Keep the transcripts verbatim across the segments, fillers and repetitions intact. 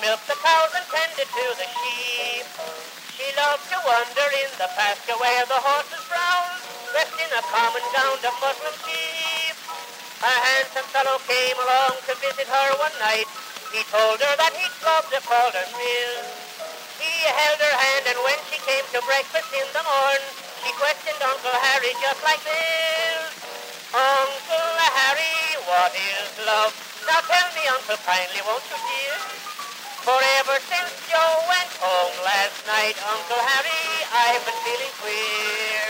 milked the cows and tended to the sheep. She loved to wander in the pasture where the horses browsed, dressed in a common gown of muslin sheep. A handsome fellow came along to visit her one night. He told her that he'd clubbed a Calder Mill. He held her hand, and when she came to breakfast in the morn, she questioned Uncle Harry just like this. Uncle Harry, what is love? Now tell me, Uncle, kindly, won't you, dear? For ever since Joe went home last night, Uncle Harry, I've been feeling queer.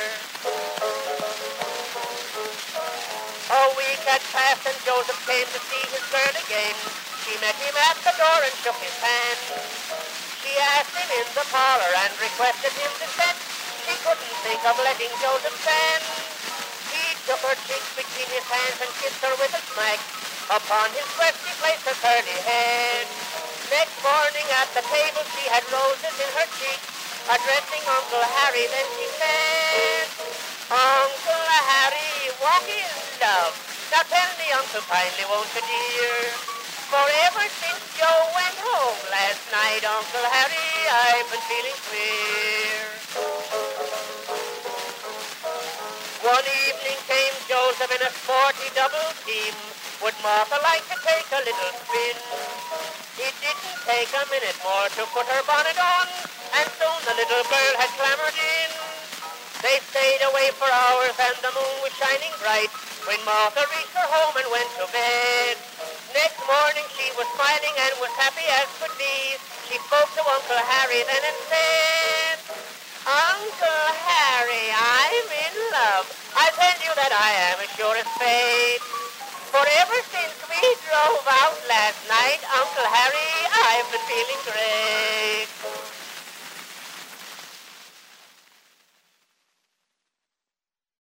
A week had passed and Joseph came to see his girl again. She met him at the door and shook his hand. She asked him in the parlor and requested him to send. She couldn't think of letting Joseph stand. He took her cheeks between his hands and kissed her with a smack. Upon his breast he placed her curly head. Next morning at the table she had roses in her cheeks. Addressing Uncle Harry, then she said, Uncle Harry, what is love? Now tell me, Uncle, kindly, won't you, dear? For ever since Joe went home last night, Uncle Harry, I've been feeling queer. One evening came Joseph in a sporty double team. Would Martha like to take a little spin? It didn't take a minute more to put her bonnet on, and soon the little girl had clambered in. They stayed away for hours and the moon was shining bright when Martha reached her home and went to bed. Next morning she was smiling and was happy as could be. She spoke to Uncle Harry then and said, Uncle Harry, I'm in love. I tell you that I am as sure as fate. For ever since we drove out last night, Uncle Harry, I've been feeling great.